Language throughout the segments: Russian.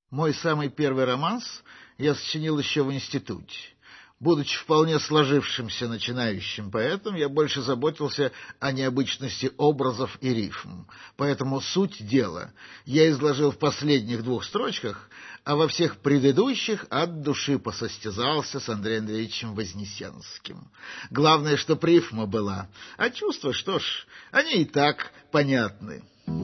Мой самый первый романс я сочинил еще в институте. Будучи вполне сложившимся начинающим поэтом, я больше заботился о необычности образов и рифм. Поэтому суть дела я изложил в последних 2 строчках, а во всех предыдущих от души посостязался с Андреем Андреевичем Вознесенским. Главное, чтоб рифма была, а чувства, что ж, они и так понятны.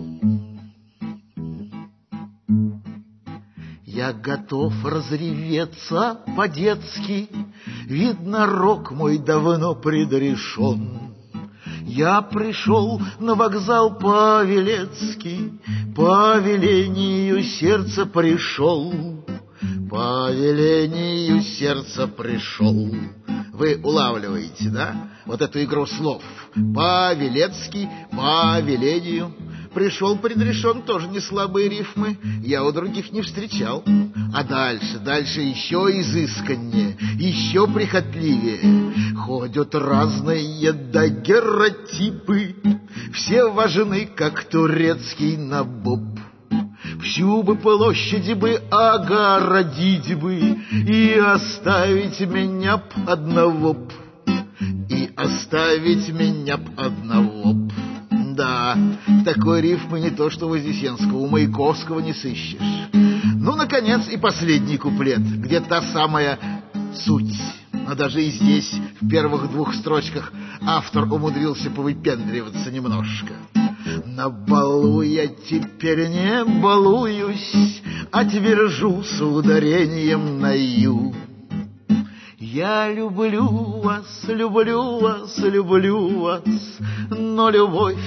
Я готов разреветься по-детски, видно, рок мой давно предрешен. Я пришел на вокзал Павелецкий, по велению сердца пришел, по велению сердца пришел. Вы улавливаете, да, вот эту игру слов? Павелецкий, по велению. Пришел предрешен, тоже не слабые рифмы, я у других не встречал. А дальше еще изысканнее, еще прихотливее. Ходят разные дагерротипы, все важны, как турецкий набоб. Всю бы площадь бы огородить бы и оставить меня б одного б, и оставить меня б одного б. Да, такой рифмы не то что Вознесенского, у Маяковского не сыщешь. Ну, наконец, и последний куплет, где та самая суть. Но даже и здесь, в первых 2 строчках, автор умудрился повыпендриваться немножко. На балу я теперь не балуюсь, а твержу с ударением на «ю». Я люблю вас, люблю вас, люблю вас, но любовь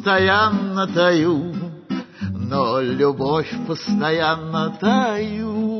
постоянно таю, но любовь постоянно таю.